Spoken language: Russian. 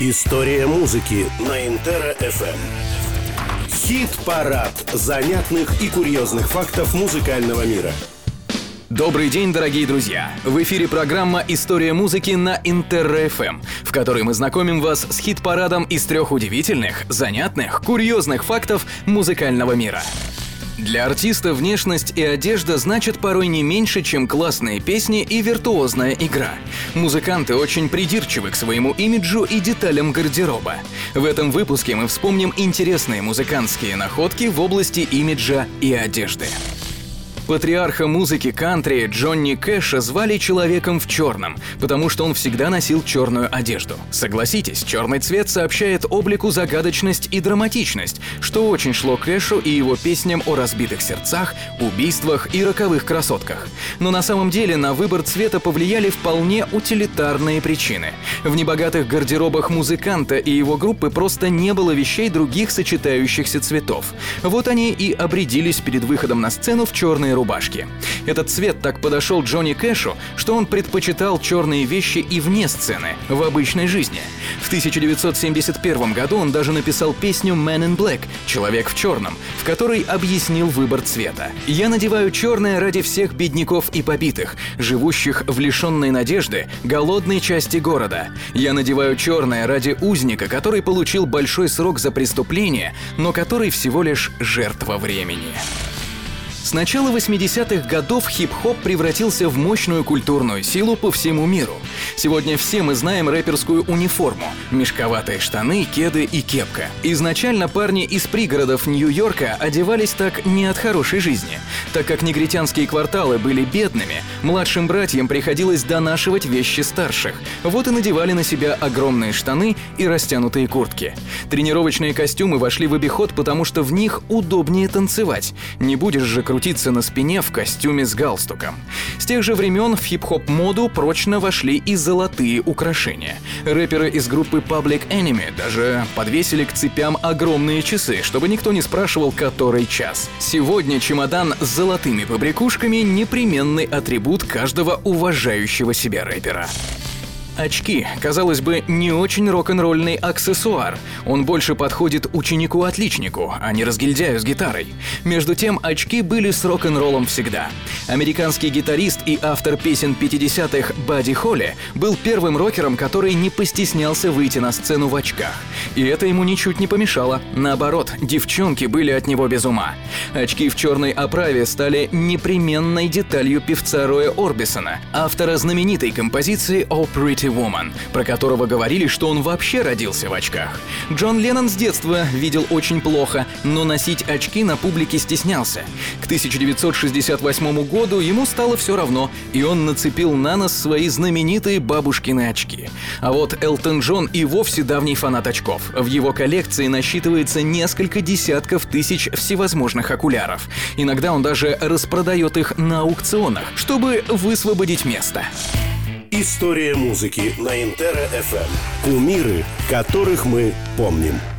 История музыки на Интера FM. Хит-парад занятных и курьезных фактов музыкального мира. Добрый день, дорогие друзья! В эфире программа «История музыки» на Интера FM, в которой мы знакомим вас с хит-парадом из 3 удивительных, занятных, курьезных фактов музыкального мира. Для артиста внешность и одежда значат порой не меньше, чем классные песни и виртуозная игра. Музыканты очень придирчивы к своему имиджу и деталям гардероба. В этом выпуске мы вспомним интересные музыкантские находки в области имиджа и одежды. Патриарха музыки кантри Джонни Кэша звали «Человеком в черном», потому что он всегда носил черную одежду. Согласитесь, черный цвет сообщает облику загадочность и драматичность, что очень шло Кэшу и его песням о разбитых сердцах, убийствах и роковых красотках. Но на самом деле на выбор цвета повлияли вполне утилитарные причины. В небогатых гардеробах музыканта и его группы просто не было вещей других сочетающихся цветов. Вот они и обрядились перед выходом на сцену в черные рубашки. Этот цвет так подошел Джонни Кэшу, что он предпочитал черные вещи и вне сцены, в обычной жизни. В 1971 году он даже написал песню «Man in Black» «Человек в черном», в которой объяснил выбор цвета. «Я надеваю черное ради всех бедняков и побитых, живущих в лишенной надежды, голодной части города. Я надеваю черное ради узника, который получил большой срок за преступление, но который всего лишь жертва времени». С начала 80-х годов хип-хоп превратился в мощную культурную силу по всему миру. Сегодня все мы знаем рэперскую униформу – мешковатые штаны, кеды и кепка. Изначально парни из пригородов Нью-Йорка одевались так не от хорошей жизни. Так как негритянские кварталы были бедными, младшим братьям приходилось донашивать вещи старших. Вот и надевали на себя огромные штаны и растянутые куртки. Тренировочные костюмы вошли в обиход, потому что в них удобнее танцевать. Не будешь же крутиться на спине в костюме с галстуком. С тех же времен в хип-хоп-моду прочно вошли и золотые украшения. Рэперы из группы Public Enemy даже подвесили к цепям огромные часы, чтобы никто не спрашивал, который час. Сегодня чемодан с золотыми побрякушками — непременный атрибут каждого уважающего себя рэпера. Очки, казалось бы, не очень рок-н-ролльный аксессуар. Он больше подходит ученику-отличнику, а не разгильдяю с гитарой. Между тем, очки были с рок-н-роллом всегда. Американский гитарист и автор песен 50-х Бадди Холли был первым рокером, который не постеснялся выйти на сцену в очках. И это ему ничуть не помешало. Наоборот, девчонки были от него без ума. Очки в черной оправе стали непременной деталью певца Роя Орбисона, автора знаменитой композиции «Oh Pretty Woman», про которого говорили, что он вообще родился в очках. Джон Леннон с детства видел очень плохо, но носить очки на публике стеснялся. К 1968 году ему стало все равно, и он нацепил на нос свои знаменитые бабушкины очки. А вот Элтон Джон и вовсе давний фанат очков. В его коллекции насчитывается несколько десятков тысяч всевозможных окуляров. Иногда он даже распродает их на аукционах, чтобы высвободить место. История музыки на Интера FM. Кумиры, которых мы помним.